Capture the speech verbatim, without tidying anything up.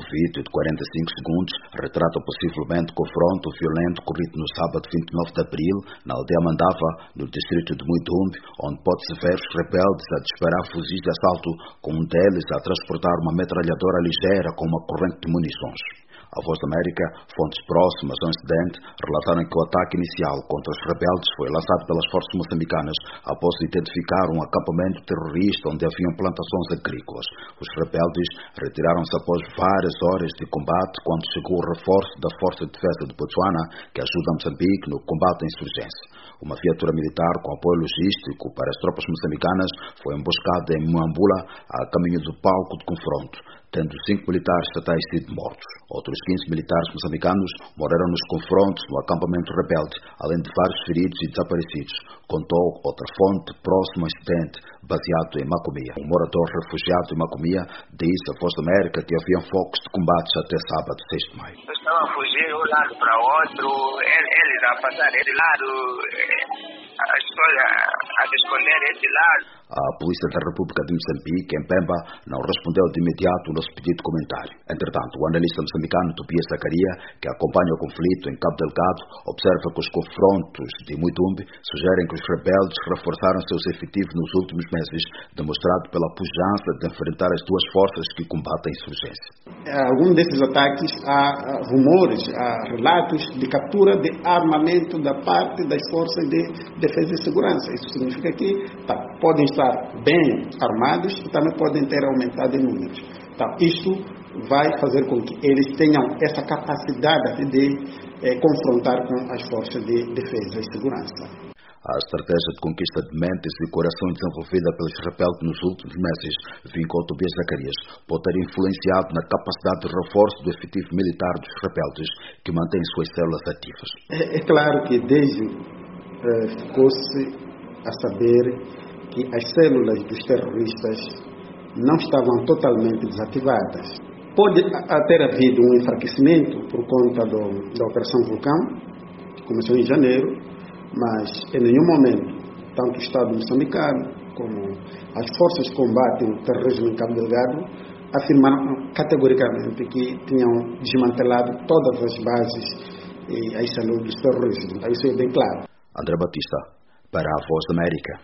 vídeo de quarenta e cinco segundos retrata possivelmente o confronto violento ocorrido no sábado vinte e nove de abril, na aldeia Mandava, no distrito de Muidumbe, onde pode-se ver os rebeldes a disparar fuzis de assalto, com um deles a transportar uma metralhadora ligeira com uma corrente de munições. A Voz da América, fontes próximas ao incidente, relataram que o ataque inicial contra os rebeldes foi lançado pelas forças moçambicanas após identificar um acampamento terrorista onde haviam plantações agrícolas. Os rebeldes retiraram-se após várias horas de combate quando chegou o reforço da Força de Defesa de Botsuana, que ajuda Moçambique no combate à insurgência. Uma viatura militar com apoio logístico para as tropas moçambicanas foi emboscada em Muambula, a caminho do palco de confronto, tendo cinco militares estatais sido mortos. Outros quinze militares moçambicanos morreram nos confrontos no acampamento rebelde, além de vários feridos e desaparecidos, contou outra fonte próxima ao incidente, baseado em Macomia. Um morador refugiado em Macomia disse à Voz da América que haviam focos de combates até sábado, seis de maio. Estavam a fugir de um lado para o outro, eles a passar de lado, as pessoas a esconder esse lado. A Polícia da República de Moçambique, em Pemba, não respondeu de imediato ao nosso pedido de comentário. Entretanto, o analista moçambicano Tobias Zacaria, que acompanha o conflito em Cabo Delgado, observa que os confrontos de Muidumbe sugerem que os rebeldes reforçaram seus efetivos nos últimos meses, demonstrado pela pujança de enfrentar as duas forças que combatem a insurgência. Alguns desses ataques há rumores, há relatos de captura de armamento da parte das forças de defesa e segurança. Isso significa que tá, podem estar bem armados e também podem ter aumentado em números. Então, isto vai fazer com que eles tenham essa capacidade de eh, confrontar com as forças de defesa e segurança. A estratégia de conquista de mentes e coração desenvolvida pelos rebeldes nos últimos meses, vincou Tobias Zacarias, pode ter influenciado na capacidade de reforço do efetivo militar dos rebeldes, que mantém suas células ativas. É, é claro que desde eh, ficou-se a saber que as células dos terroristas não estavam totalmente desativadas. Pode ter havido um enfraquecimento por conta do, da Operação Vulcão, que começou em janeiro, mas em nenhum momento, tanto o Estado moçambicano como as forças que combatem o terrorismo em Cabo Delgado afirmaram categoricamente que tinham desmantelado todas as bases e as células dos terroristas. Então, isso é bem claro. André Batista, para a Voz da América.